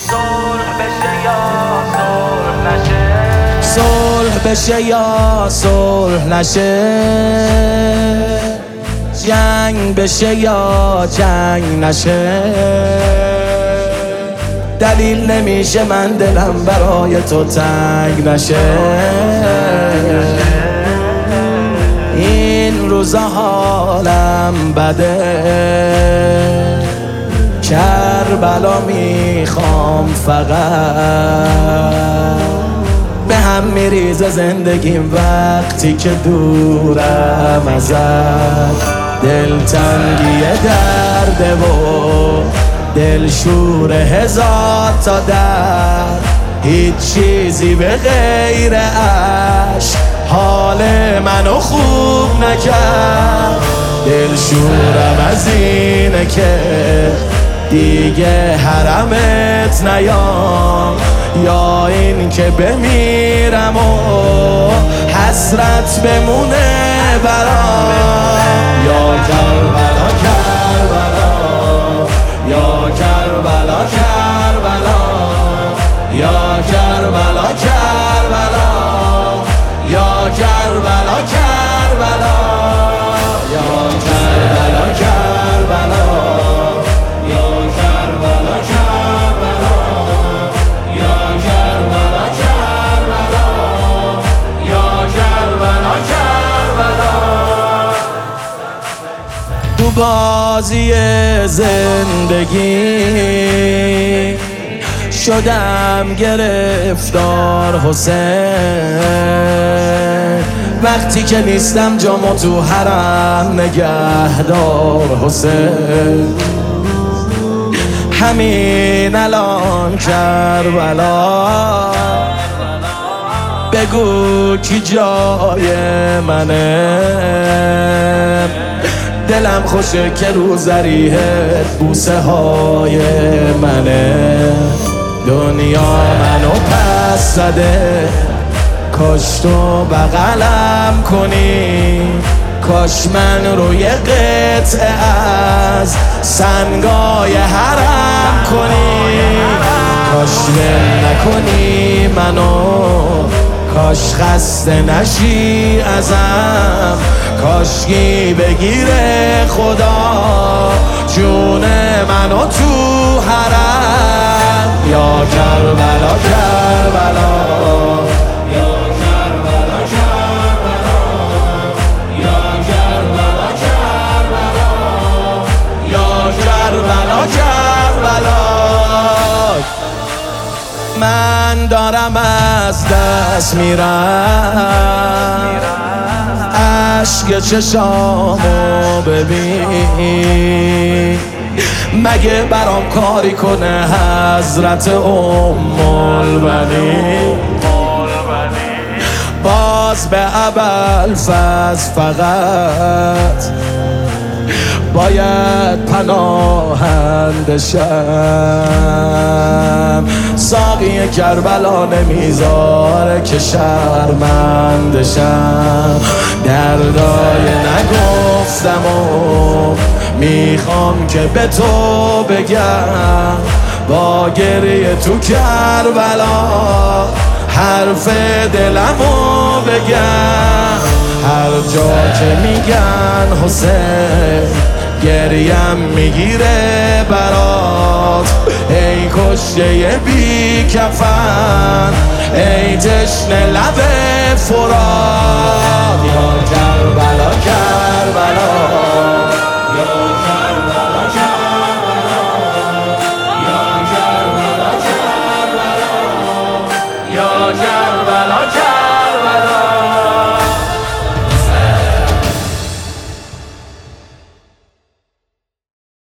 صلح بشه یا صلح نشه، جنگ بشه یا جنگ نشه. دلیل نمیشه من دلم برای تو تنگ نشه. این روزا حالم بده، کربلا میخوام فقط. به هم میریزه زندگیم وقتی که دورم ازت. دلتنگی درده و دلشور هزار تا درد، هیچ چیزی به غیر عشق حال منو خوب نکرد. دلشورم از اینه که دیگه حرمت نیام، یا این که بمیرم و حسرت بمونه برام. یا کربلا کربلا، یا کربلا کربلا، یا کربلا کربلا، یا کربلا کربلا، یا کربلا کربلا، یا کربلا کربلا، یا کربلا کربلا، یا کربلا کربلا. تو بازی زندگی شدم گرفتار حسین، وقتی که نیستم جامو تو حرم نگهدار حسین. همین الان کربلا بگو کی جای منه. دلم خوشه که رو ضریحت بوسه های منه. دنیا منو پس زده، کاش تو بغلم کنی، کاش من روی قطعه از سنگای حرم کنی. کاش ول نکنی منو، کاش خسته نشی ازم، کاشکی بگیره خدا جون منو تو حرم. یا کربلا کربلا، یا کربلا کربلا، یا کربلا کربلا، یا کربلا کربلا. من دارم از دست میرم، عشق چشامو ببین. مگه برام کاری کنه حضرت البنین؟ باز به ابوالفضل فقط باید پناهنده شم. ساقی کربلا نمیذاره که شرمنده شم. دردای نگفتم و میخوام که به تو بگم، با گریه تو کربلا حرف دلمو بگم. هر جا که میگن حسین گریم میگیره برات. ای کشته بی کفن، ای تشنه لب فرات.